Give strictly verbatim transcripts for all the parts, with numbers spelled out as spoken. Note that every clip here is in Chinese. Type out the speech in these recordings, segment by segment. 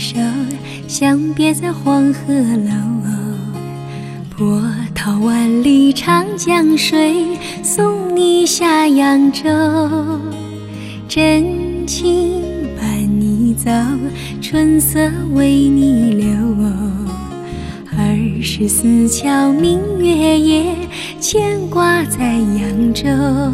手，相别在黄鹤楼。波涛万里长江水，送你下扬州。真情伴你走，春色为你留。二十四桥明月夜，牵挂在扬州。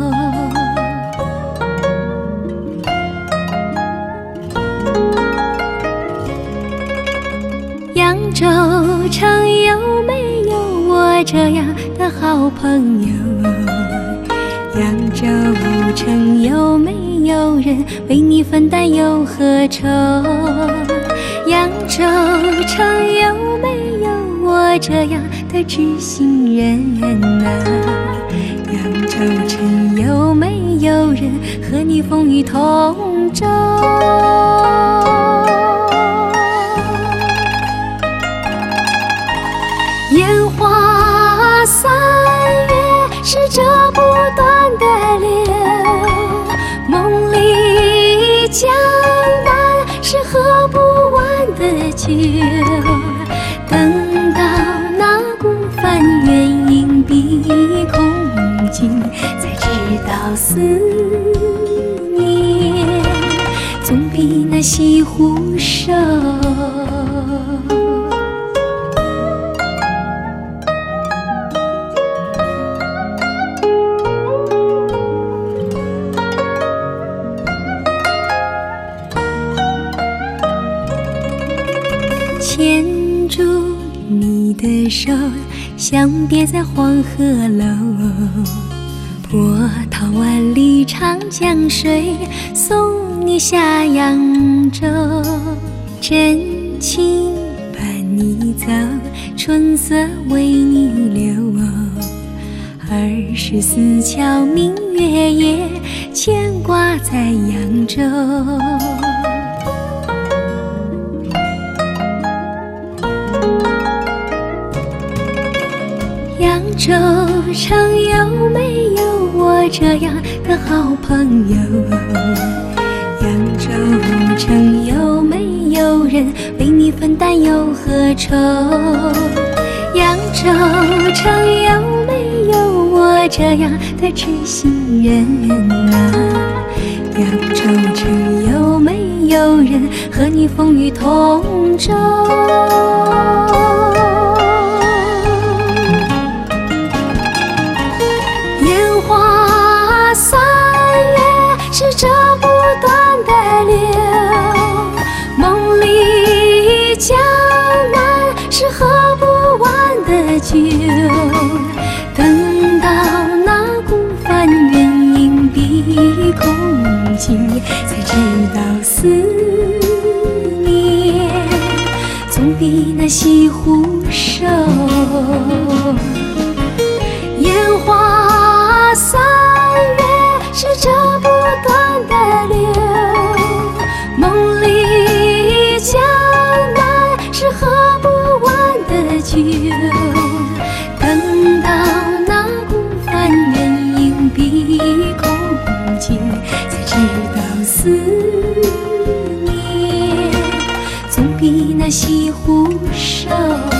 扬州城有没有我这样的好朋友？扬州城有没有人为你分担忧和愁？扬州城有没有我这样的知心人啊？扬州城有没有人和你风雨同舟？烟花三月是这不断的流，梦里江南是喝不完的酒。等到那孤帆远影碧空尽，才知道思念总比那西湖瘦。牵住你的手，相别在黄鹤楼。波涛万里长江水，送你下扬州。真情伴你走，春色为你留。二十四桥明月夜，牵挂在扬州。扬州城有没有我这样的好朋友？扬州城有没有人为你分担忧和愁？扬州城有没有我这样的知心人啊？扬州城有没有人和你风雨同舟？三月是这不断的流，梦里江南是喝不完的酒。等到那孤帆远影碧空尽，才知道思念总比那西湖瘦。烟花三是这不断的流，梦里江南是喝不完的酒。等到那孤帆远影碧空尽，才知道思念总比那西湖瘦。